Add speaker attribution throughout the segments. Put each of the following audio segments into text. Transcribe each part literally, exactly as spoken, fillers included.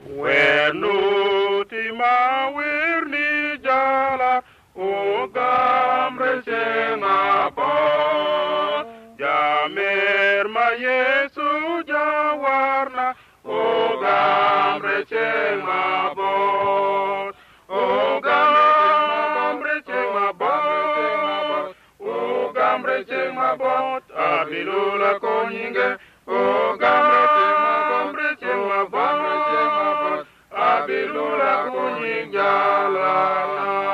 Speaker 1: Wenuti ma wirni jala Ugamre chenga bo Jamer ma Yesu jawarna Ugamre chenga bo Ugamre chenga bo Ugamre chenga bo Abilula konyinge Ugamre chenga bo Abilula konyinga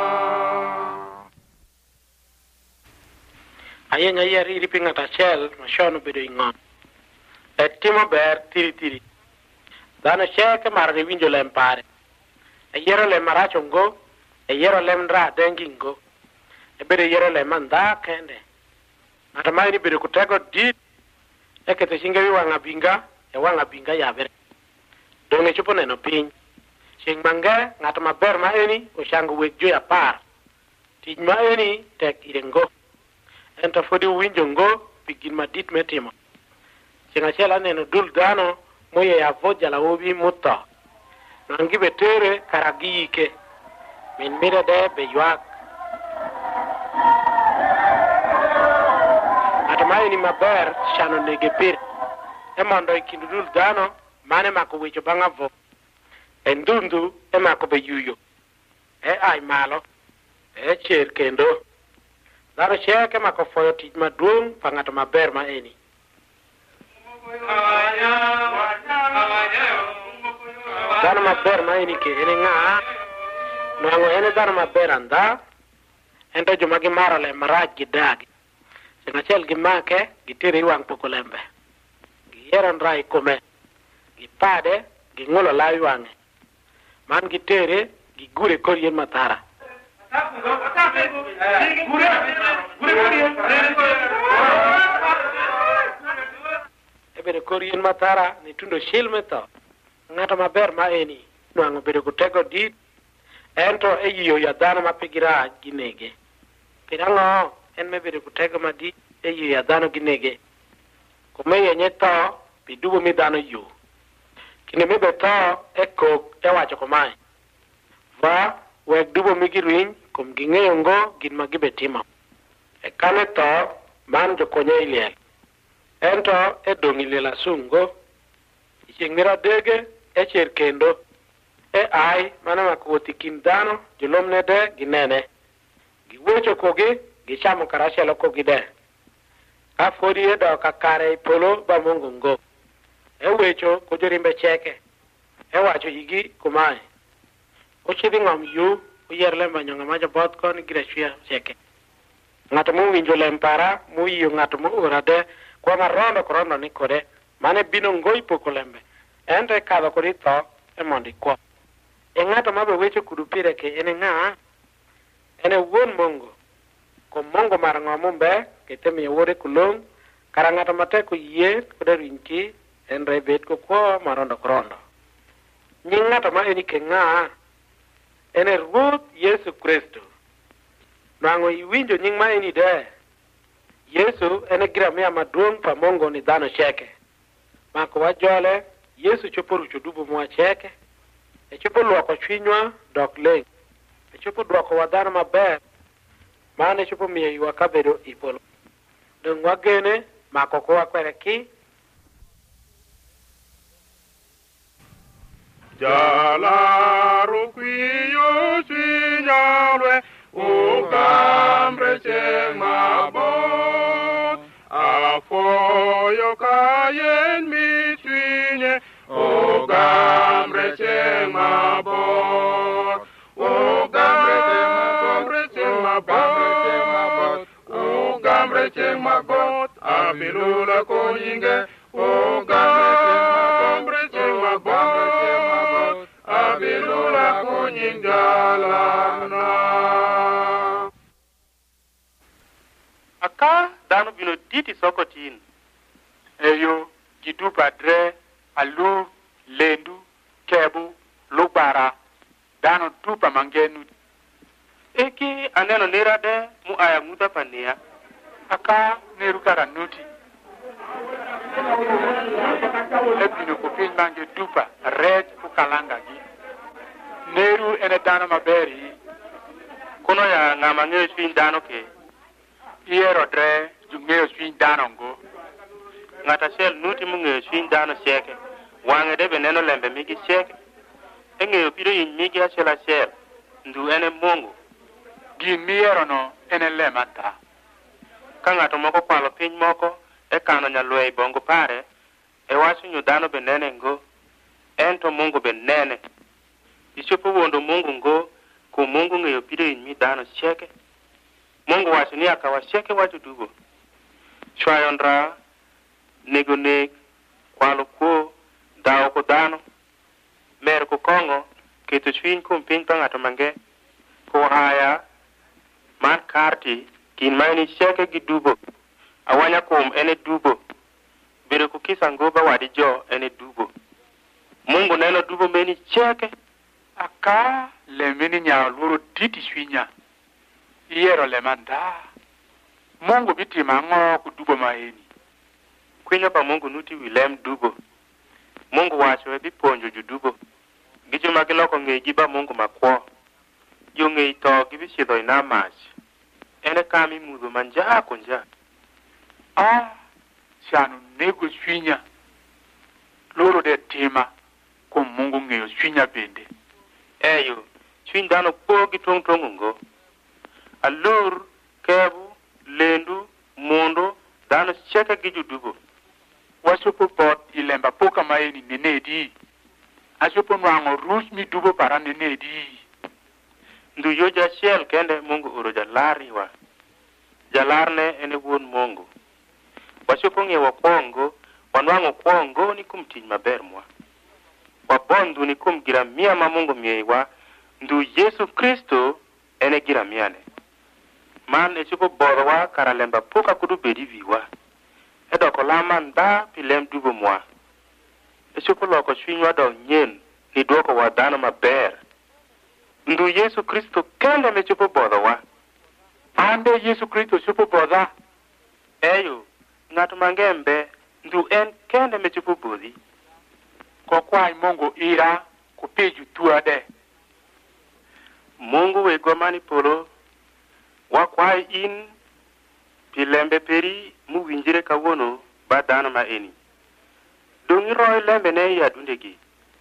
Speaker 2: Ayen ayer iri pinga ta chel mashono bido ingon. Etimo ber tiri tiri. Dano cheke marri winjo lempare. Ayero le maracho ngo, ayero le mdra dengi ngo. Ebede yero le manda kende. Natamai ni bido kutego dit. Eke te shinga wi wanga binga, e wanga binga ya bere. Donge chupo neno piny. Shing manga ngatama ber ma eni ushangu wekjo ya par. Tij ma eni tek irengo. Enta fodi winjo ngo pigin madit metimo. Singa chela neno dul dano moye ya voja la obi mutta. Nangi betere karagi ike. Min mire de be yuak. Atamai ni maber shano negepir. Emondo ikindu dul dano mane mako wicho banga vo. Endundu e mako be yuyo. E ai malo. E cher kendo. Daro cheke mako foyo tij maduong pangato maber ma eni. Dano maber ma eni ke ene nga Nwango ene dano maber anda Ento juma gimaro le maraj gidagi Singa chel gimake Gitiri iwang pukulembe Giyeron rai kume Gipade Gingulo la iwange Man gitiri Gigure korien matara Ebede korien matara ni tundo shilme to ngata maber ma eni nwango bede kutego dit ento eyiyo ya dano mapigira ginege pirango en me bede kutego ma dit eyiyo ya dano ginege kumeye nyeto bidubo mi dano yu kine mebe to eko ewacho kumai va wek dubo mi giruiny kum gingeyo ngo gin magibe timo e kane to man jokonye iliel ento edong iliel asungo ichengmira dege echer kendo e ai mana makuoti kindano jolomne de ginene giwecho kogi gichamo karachelo kogi de afodi edo kakare polo ba mungu ngo e wecho kujorimbe cheke e wacho yigi kumai ochidhi ngom yu uyer lemba nyonga maja bot kon grechia cheke ngato mu winjo lempara mu yu ngato mu urade kwa marondo korondo ni kode mane bino ngoi pokolembe ente kado kodi to e mondi kwa e ngato mabe wecho kudupire ke ene nga ene won mongo ko mongo mar ngomumbe ke temi wore kulong kara ngato mate ko yie kode rinki endre bet ko kwa marondo korondo ni ngato ma eni ke nga ene Ruth Yesu Kristo. Nwango iwinjo nying ma eni de. Yesu ene gramia maduong pa mongo ni dano cheke. Mako wajole, Yesu chopo rucho dubu mwa cheke. E chopo luoko chwinywa dok leng. E chopo duoko wadano maber. Maane chopo miye iwa kabedo ipolo. Dung wagene, mako kwa kwere ki.
Speaker 1: Jalaru kwiyo sinyalwe Ugamre chema bot Afoyo kayen mitwinye Ugamre chema bot Ugamre chema bot Ugamre chema bot Abilula konyinge Ugamre chema bot Abilula kunyingalana
Speaker 2: Aka dano bino diti sokotin eyo jidu padre alu lendu kebu lubara dano tupa mangenu eki aneno nerade mu aya muta pania aka nerukara nuti ebino kopin mange dupa red ukalanga
Speaker 3: chuny dhano ke.
Speaker 1: Iero dre jung'eyo chuny dhano ngo.
Speaker 3: Ng'at achiel nuti mong'eyo chuny dhano sieke. Wang'e debe neno lembe migi sieke. Eng'eyo pido iny migi achiel achiel. Ndu ene Mungu.
Speaker 1: Gin miero no ene le mata.
Speaker 3: Ka ng'ato moko kwalo piny moko e kano nyalwe i bongo pare, e wacho nyo dhano be nene ngo, ento Mungu be nene. Ichopo wondo Mungu ngo, ku Mungu ng'eyo pido iny mi dhano sieke. Mungu wacho ni akawa sieke wacho dugo. Chwayo ndra, nego nek, kwalo kuo, dhao ku dhano, mer ku kongo, keto chwiny kum piny pa ng'ato mange, ku haya, man karti, kin maini sieke gi dubo, awanya kum ene dubo, biro ku kisa ngoba wadi jo ene dubo. Mungu neno dubo meni sieke.
Speaker 1: Aka le mini nya luro titi chwinya. Iero le manda. Mungu biti mango ku dubo maeni.
Speaker 3: Kwinyo pa Mungu nuti wilem dubo. Mungu wacho e biponjo ju dubo. Gijo magiloko ng'e giba Mungu makwo. Yo ng'e to gibisidho ina mach. Ene kami mudho manja kunja.
Speaker 1: Ah, sianu nego chwinya. Luro de tima. Kum Mungu ng'eyo chwinya bende.
Speaker 3: Eyo, chwiny dhano po gi tong' tong' ngo. Alur, kebu, lendu, mondo, dhano sieke gi ju dubo.
Speaker 1: Wachopo pot ilemba poka maeni nenedi. Achopo nwang'o ruch mi dubo para nenedi.
Speaker 3: Ndu yo jachiel kende Mungu oro jalari wa. Jalarne ene wuon Mungu. Wachopo ng'ewo kwongo, wanwang'o kwongo ni kum tiny maber mwa. Wabondu ni kum gira mia ma Mungu mieiwa, ndu Yesu Kristo ene gira miane. Man e chupo bodhowa kara lemba poka kudu bedi viwa. Edoko lama nda pilem dubo mwa. E chupo loko chwinywa dong nyen ni duoko wa dhano maber. Ndu Yesu Kristo kende me chupo bodhowa.
Speaker 1: Ande Yesu Kristo chupo bodha.
Speaker 3: Eyo, ng'ato mangembe, ndu en kende me chupo bodhi.
Speaker 1: Kokwai Mungu ira kupiju tuade.
Speaker 3: Mungu wegwa mani polo, wakwai in pilembe peri muwinjire kawuono ba dhano ma eni. Dongi roi lembe ne yadundegi.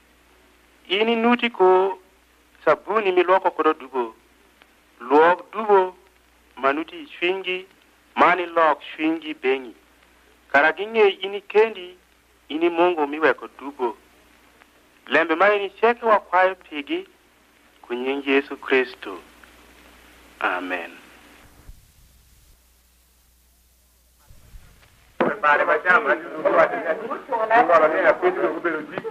Speaker 3: Ini nuti ko sabuni milwoko kodo dubo. Luok dubo manuti chwingi mani lok chwingi bengi. Karaging'e ini kendi ini Mungu miweko dubo. Lembe ma ini sieke wakwayo pigi kunying Yesu Kristo. Amen.
Speaker 1: Pare facciamo anche un po' di allora ne a questo recupero di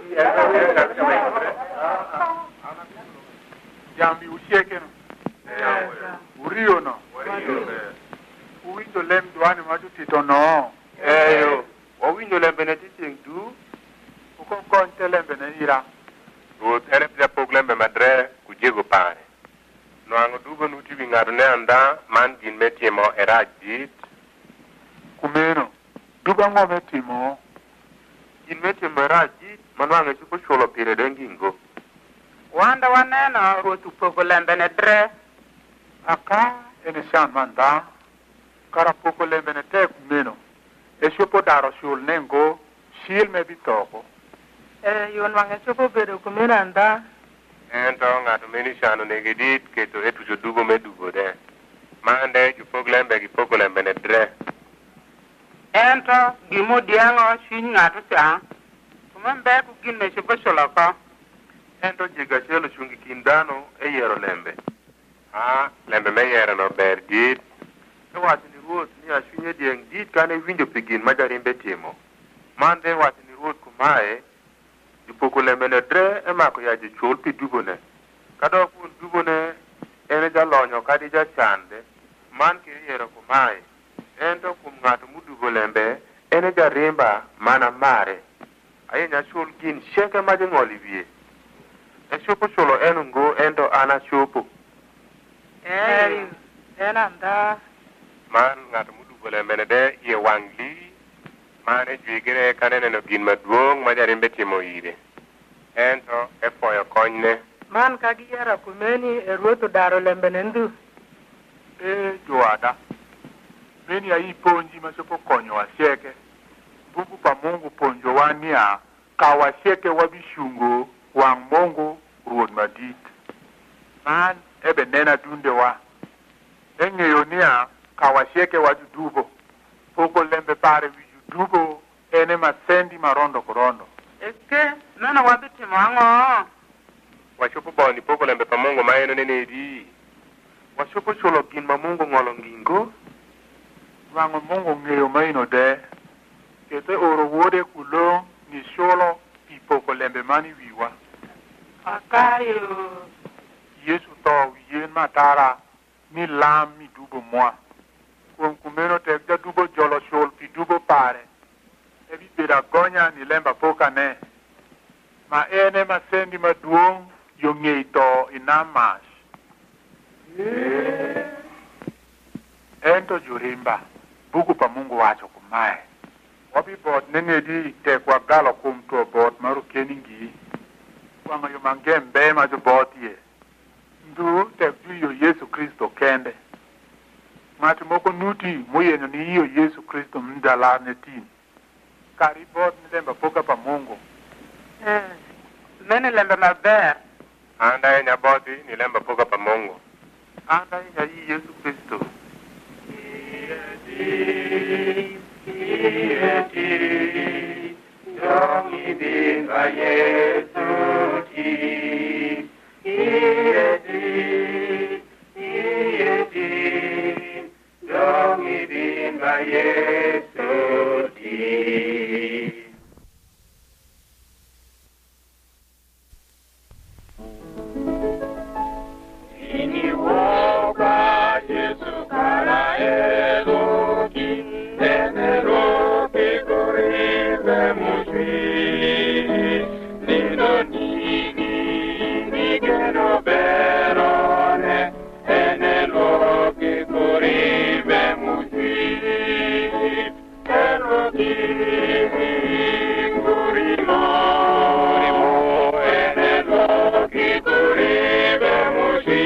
Speaker 1: Jambi usieke no. Urio no. Uwindo lem duani ma tutti tono.
Speaker 3: Eyo, o winjo lembe ne titing du.
Speaker 1: Uko konte lembe ne ira.
Speaker 4: Ruoth ene pia pok lembe madre kujego pare. Nwang'o dubo nuti wi ng'ato ne anda man gin metimo e rach dit.
Speaker 1: Kumeno. Duba ng'ome timo.
Speaker 3: Gin metimo e rach dit manwang'o chupo chulo pire dengi ngo.
Speaker 5: Wanda waneno ruoth upogo lembe ne dre.
Speaker 1: Aka ene sian manda. Kara poko lembe ne te kumeno. E chopo daro shul nengo. Shil me bitoko.
Speaker 5: Eh, yon wange chopo bedo kumeno anda.
Speaker 4: Ento ng'ato meni shano negi dit keto e tucho dubo me dubo de. Mande jupok lembe gi poko lembe ne dre.
Speaker 5: Ento gimo diango chwiny ng'ato cha. Kumembe kugin me chopo sholoko.
Speaker 3: Ento jiga chelo chungi kindano e yiero lembe.
Speaker 4: Ah, lembe me yiero no ber dit.
Speaker 3: E wacho ni ruoth ni achwinye dieng dit kane winjo pigin ma jarimbe timo. Mande wacho ni ruoth kumae, jupoko lembe ne dre e mako ya jichul pi dubone. Kadok un dubone ene jalonyo kadi jachande, man ke yiero kumae. Ento kum ng'ato mudubo lembe ene jarimba mana mare. Ayinya chul gin sieke ma jing'oli wiye. E chopo chulo enu ngo ento ana chopo.
Speaker 5: Eh, en anda.
Speaker 4: Man ng'ato mudubo lembe ne de ye wang li. Mane jwigire kane neno gin maduong' ma jarimbe timo ire. Ento e foyo konyne.
Speaker 5: Man kagiera kumeni e ruoth daro lembe ne ndu.
Speaker 1: e joada meni ya iponji masopo konyo wasieke buku pa Mungu ponjo wania kawasieke wabishungo wang Mungu ruod madit man ebe nena dunde wa engeyo nia kawasieke wajudubo poko lembe pare wijudubo ene masendi marondo korondo
Speaker 5: eke nana wabiti mwango
Speaker 4: washupu boni poko lembe pa Mungu maeno nene di
Speaker 1: washupu chulo kin ma Mungu ngolo ngingo wango Mungu ngeyo maino de kete oro wode kulo ni sholo ipoko lembe mani wiwa
Speaker 5: akayo
Speaker 1: Yesu to yen matara ni lam mi dubo mwa kum kumeno te da dubo jolo shol pi dubo pare e bi bera gonya ni lemba poka ne ma ene ma sendi ma duong yo ngeito inamash ento jurimba buku pa Mungu wacho kumae wabi bot nene di te kwa galo kum to bot maru keningi wanga yo mangembe ma jo bot ye ndu te yo Yesu Kristo kende mati moko nuti moyenyo ni yo Yesu Kristo mdala netin kari bot ni lemba poka pa Mungu
Speaker 5: eh nene lembe maber
Speaker 4: anda enya boti ni lemba poka pa Mungu
Speaker 1: anda enya yi Yesu Kristo
Speaker 3: Yongi binga Yesu ti, iyeti, iyeti. Yongi binga Yesu ti. Ini woka Yesu kara eloki, enero ke korebe mushi, nino nini nigeno berone, enero ke korebe mushi, eloki kurimo, enero ke korebe mushi.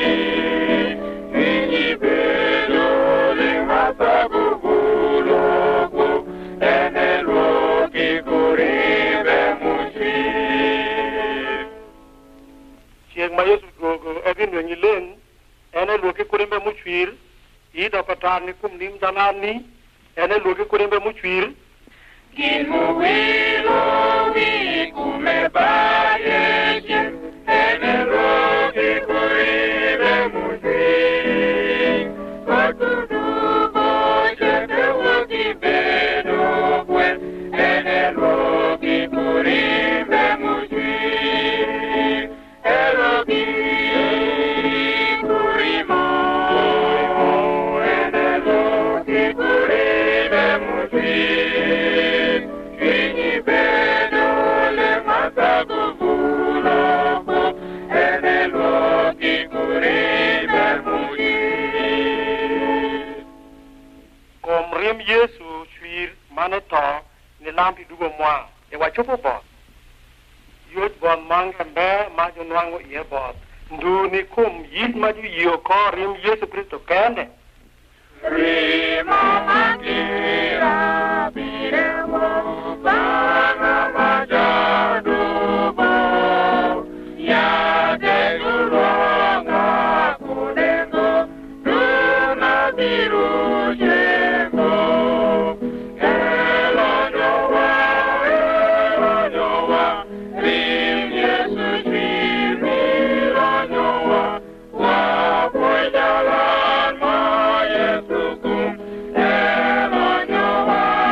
Speaker 2: Ma Yesu go evin wengi len ene loki kurimbe muchwir ida patani kum nim dalani ene loki kurimbe muchwir
Speaker 3: Kimu wilo wi kume baye ene loki kurimbe muchwir Kotudu boje te woki bedo kwe ene loki kurimbe muchwir Eloki kurimo, Eloki kuribe mushi, Kini bedo le masaku fuloko, Eloki kuribe mushi.
Speaker 2: Komrim Yesu chwir maneto ni lampi dugo mwa e wachopo bo yot bon manga mbe majo nwango ye bot ndu ni kum yit maju yo ko rim Yesu Kristo kende
Speaker 3: Rima makira biremo bana majadu bo ya de duronga kudengo duna biru jengo elo jowa elo jowa rim Yesu shimiro jowa wa pojalan ma Yesu kum elo jowa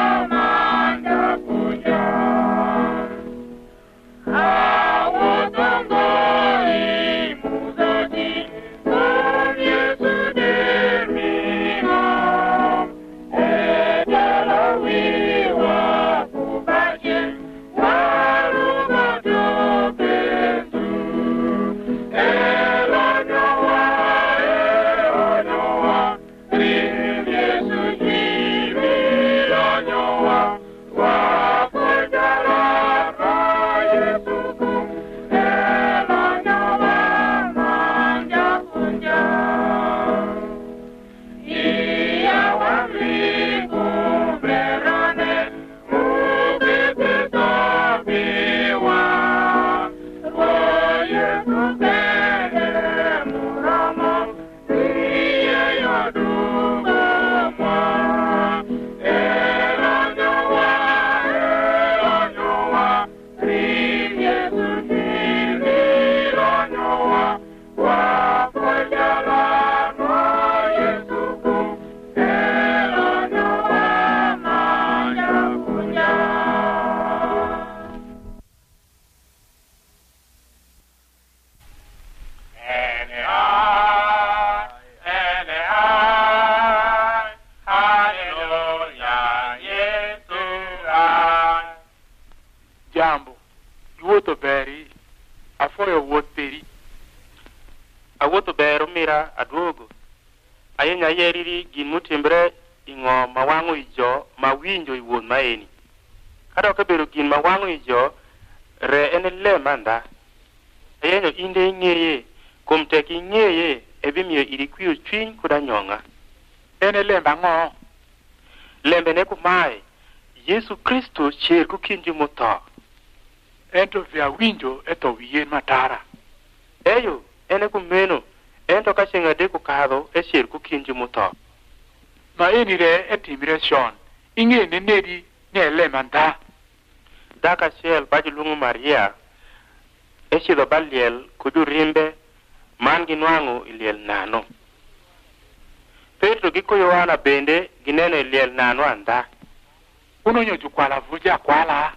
Speaker 3: Ayinya yeriri gin mutimbre ingo mawango ijo mawinjo iwuon maeni. Kado kabero gin mawango ijo re ene le manda. Ayenyo inde ing'eye kum tek ing'eye ebimiyo irikwio chwiny kuda nyong'a.
Speaker 1: Ene lembe ang'o?
Speaker 3: Lembe ne kumae Yesu Kristo cher kukinji mutho.
Speaker 1: Ento vya winjo eto wiyen matara.
Speaker 3: Eyo ene kumeno ento ka chieng' adek okadho e cher kukinji mutho.
Speaker 1: Ma eni re etimre chon. Ing'e ne nedi ne lembe nda.
Speaker 3: Daka chiel bajiluongo Maria e chidho baliel kudu rimbe man ginwang'o iliel nano. Petro gi Yohana bende gineno iliel nano anda.
Speaker 1: Unonyo jukwala vuja kwala.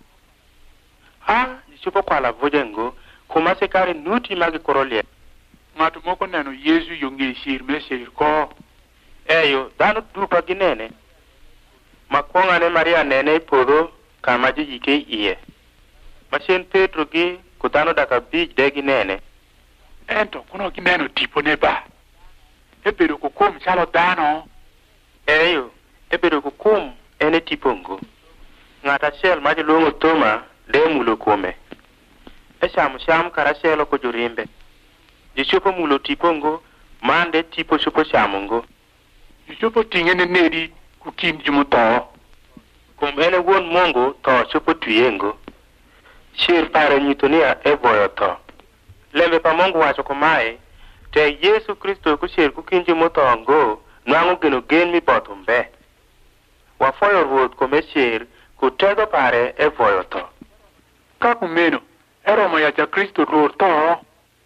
Speaker 3: Ha, jichupo kwala vuja ngo kuma sekari nuti magi korolie.
Speaker 1: Ng'ato moko neno Yesu yonge shir me shir ko.
Speaker 3: Eyo, dhano dupa ginene. Makwonga ne Maria nene ipodho kama jijike iye. Masien Petro gi kudhano daka bij de ginene.
Speaker 1: Ento kuno gineno tipo ne ba. Ebedo kukum chalo dhano.
Speaker 3: Eyo, ebedo kukum ene tipo ngo. Ng'ata achiel ma jiluongo Toma de mulo kuome. Eshamo sham karachielo kujurimbe. Jichopo mulo tipo ngo mande tipo chopo shamo ngo.
Speaker 1: Jichopo ting'e ne nedi kukin jumutho.
Speaker 3: Kum ene wuon Mungu tho chopo twiye ngo. Shir pare nyitonia evoyo tho. Lembe pa Mungu wacho kumae te Yesu Kristo kushir kukinji mutho ngo nwang'o geno gen mibotho mbe. Wafoyo ruoth kume shir kutego pare evoyo tho.
Speaker 1: Kakumeno eromo ya ja Kristo ruoth tho.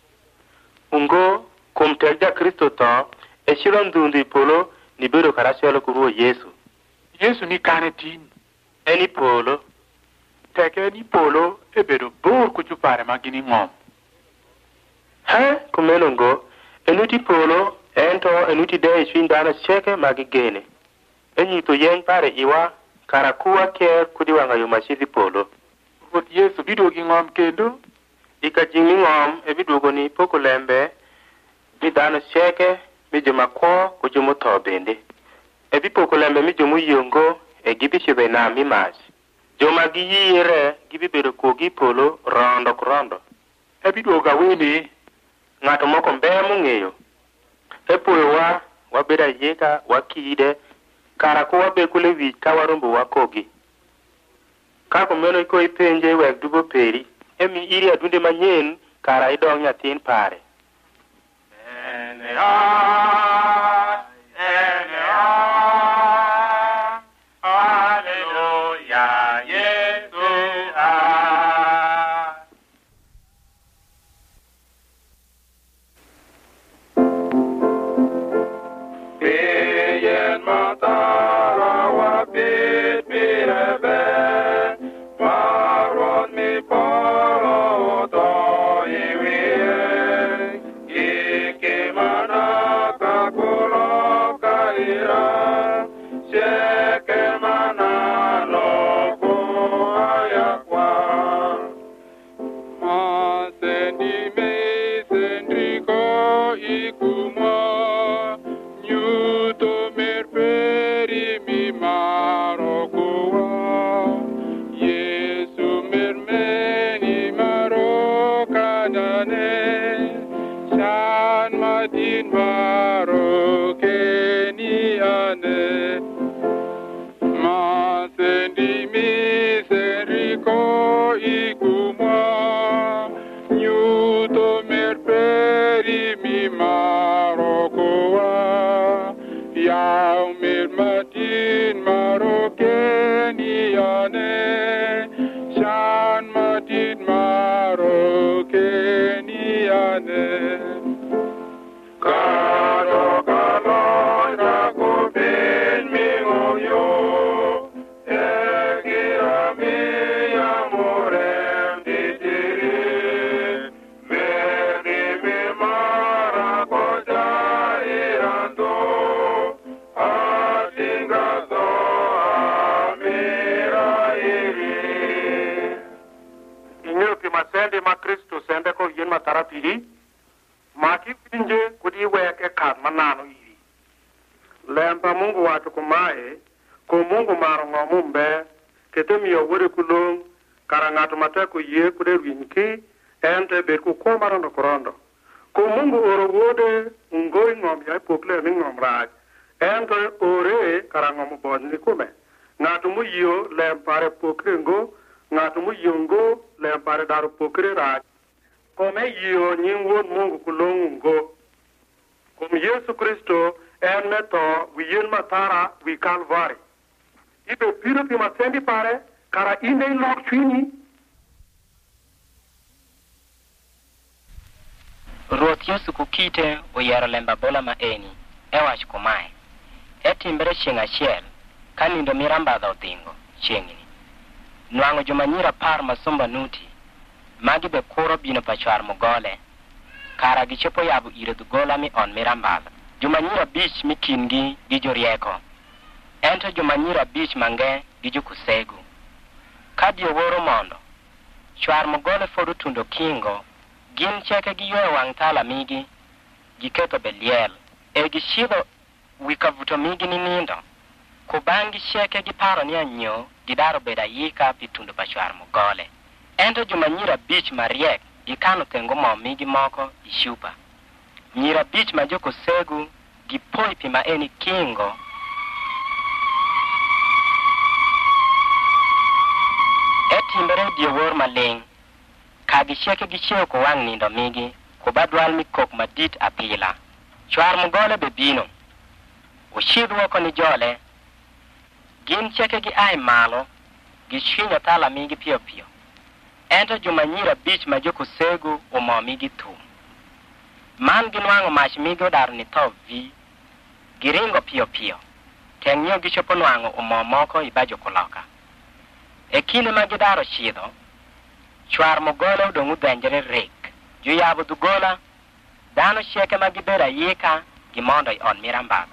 Speaker 3: Ungo kum tek ja Kristo tho e shiro ndhundi polo nibedo karachielo kuruo Yesu.
Speaker 1: Yesu ni kane tin.
Speaker 3: Eni polo.
Speaker 1: Teke ni polo ebedo bor kuchupare magini ng'om.
Speaker 3: He kumeno ngo enuti polo ento enuti de ishwin dano cheke magigene. Enyito yeng pare iwa karakuwa ker kudi wanga yumashidhi polo.
Speaker 1: Ruoth Yesu bido gi ng'om kendo.
Speaker 3: Ika jing'i ng'om e biduogo ni poko lembe mi dano cheke mi joma kwo kujumo tho bende. E bipoko lembe mi jomo yiongo e gibichidhe nam mi mach. Joma giyire gibibedo kogi polo rondo kurondo.
Speaker 1: E biduoga wene.
Speaker 3: Ng'ato moko mbe mong'eyo. E puoyowa wabeda yeka wakide kara ko wabe kule wi ka warombo wakogi. Kako meno iko ipenje wek dubo peri emi iri adunde manyen kara idong nyatin pare. Ene a, ene a, Alleluia, Yesu a. Beyen matara wa bit birebe, maron mi paro to iwie, ike manaka kuro kaira, sheke manano ko ayakwa. Masendi me sendriko ikumwa, nyuto merperi mi marokuwa, Yesu mermeni marokadane, shan madin marokeni ane. Masendi mi seriko ikumwa, nyuto merperi mi marokuwa, Yau mir matin marokeni ane, shan matin marokeni ane. Kado kalo na kubin mi ngoyo, egira mi amorem ditiri, merdi mi marakoja irando. Masende ma Kristo sende ko yen matara piri ma ki pinje kudi weke kat manano iri
Speaker 6: lempa Mungu watu kumae ko Mungu maro ngomumbe ketemiyo wore kulong karangatu mateko ye kude winki ente be ku ko marondo korondo ko Mungu oro wode ngoi ngom ya pokle ni ngom raj ente ore karangom bodni kume ngatu mu yo lempare pokre ngo ngatu mu yongo lempare daru pokre raj ko me yo nyin won Mungu kulong ngo kom Yesu Kristo en meto wiyen matara wi Calvary ibe piro pi matendi pare kara inde lok chini.
Speaker 7: Ruoth Yesu kukite oyero lemba bola ma eni ewach kumae etimbere chieng' achiel ka nindo mirambadho odhingo chieng'ni nwang'o jomanyira par masomba nuti magi be kuro bino pachwar mogole kara gichopo yabu ire dhugola mi on mirambadho jomanyira bich mikingi gi jorieko ento jomanyira bich mange gi jokusegu kadi oworo mondo chwar mogole fodu tundo kingo gin cheke gi ywe wang tala migi giketo beliel e gishido wikavuto migi ni nindo kubangi cheke gi paro ni anyo gidaro beda yika pitundo pachwar mogole ento jomanyira bich mariek gikano tengo mo migi moko ishupa nyira bich ma jokosegu gipoi pima eni kingo etimbere diewor maling kagi cheke gicheo ko wang nindo migi kubadwal mikok madit apila chwar mogole be bino ushidhwo ko ni jole gin cheke gi ai malo gichwinyo tala migi pio pio ento jomanyira bich ma jokosegu umo migi thum man ginwang'o mach migi odaro ni tho vi giringo pio pio teng'yo gichopo nwang'o umo moko ibajo kuloka e kinde ma gidaro chidho chwar mogole udong' udhenjre rik joyabo dhugola dhano cheke ma gibero ayika gimondo i on mirambadho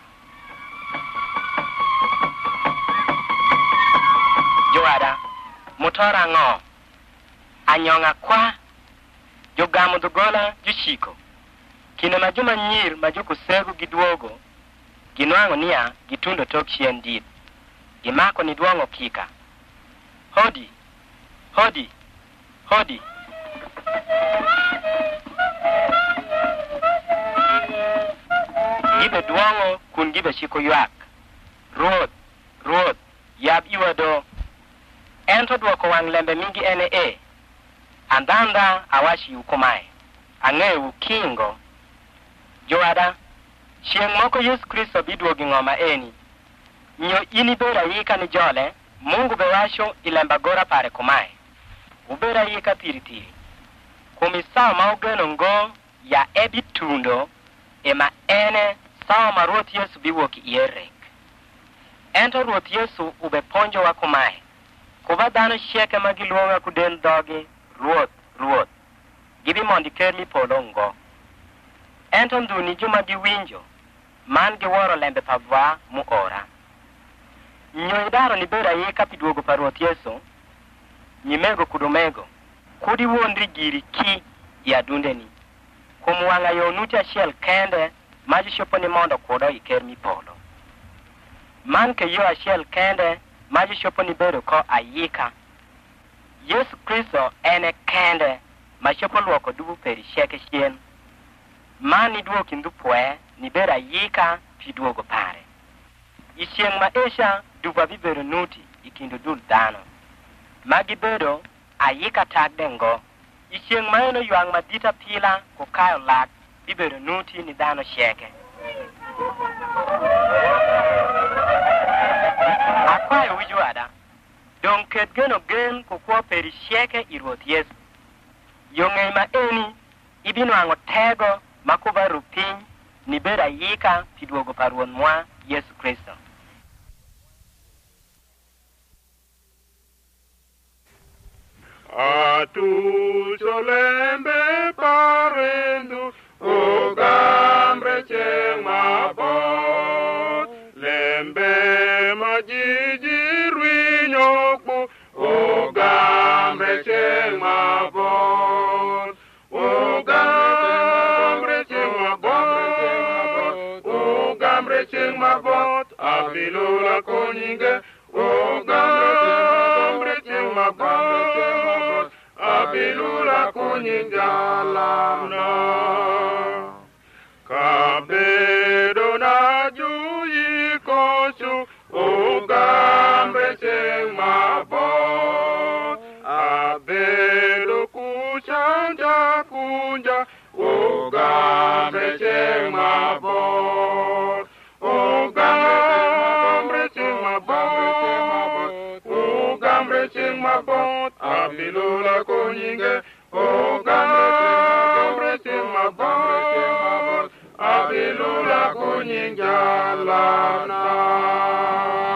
Speaker 7: jowada mutora ang'o anyong'a kwa jogamo dhugola jochiko kinde ma joma nyir ma jokosegu gidwogo ginwang'o niya gitundo tok chien dit gimako ni dwong'o kika hodi hodi hodi gibe dwong'o kun gibe chiko ywak ruoth ruoth yab iwado ento dwoko wang' lembe migi ene e andanda awachi yu kumae ang'eyo kingo jowada chieng' moko Yesu Kristo bidwogi ng'oma eni nyo inibera yika ni jole Mungu bewacho ilemba gora pare kumae ubera yika tiri tiri kumi sawa ma ugeno ngo ya ebi tundo ema ene sawa ma Ruoth Yesu biwoki ierek ento Ruoth Yesu ube ponjo wa kumae kuba dhano cheke ma giluonga kuden dhogi Ruoth Ruoth gibi mondi ker mi polo ngo ento ndhuni joma giwinjo man giworo lembe pavwa mu ora nyo idaro ni bera yika pidwogo pa Ruoth Yesu nyimego kudumego kudi wondri giri ki ya dundeni kum wang'a yo nuti achiel kende ma jishopo ni mondo kudo iker mi polo man ke yo achiel kende ma jishopo ni bedo ko ayika Yesu Kristo ene kende ma chopo luoko dubu peri cheke chien man ni duoki ndupwe ni bera yika pidwogo pare ichieng' ma esha duba bibero nuti ikindo dul dhano magi bedo ayika tag dengo ichieng' ma eno ywang' madita pila kukayo lak bibero nuti ni dhano cheke akwayo wijwada dong ket geno gen kukwo peri cheke i Ruoth Yesu yong'ei ma eni ibinwang'o tego makuba rupiny ni bera yika pidwogo pa Ruoth mwa Yesu Kristo.
Speaker 8: Atu solembe parendu ogambre chema bo lembe majiji ruinyokbu ogambre chema bo ogambre chema bo ogambre gambre ching mabot abilula kunyinge o gambre ching mabot abilula kunyinga lamna kabedo na juyi kosu o gambre ching mabot abedo kuchanja kunja o gambre ching mabot o gambre ching mabot o gambre ching mabot abilula kunyinge o gambre ching mabot abilula kunyinga lana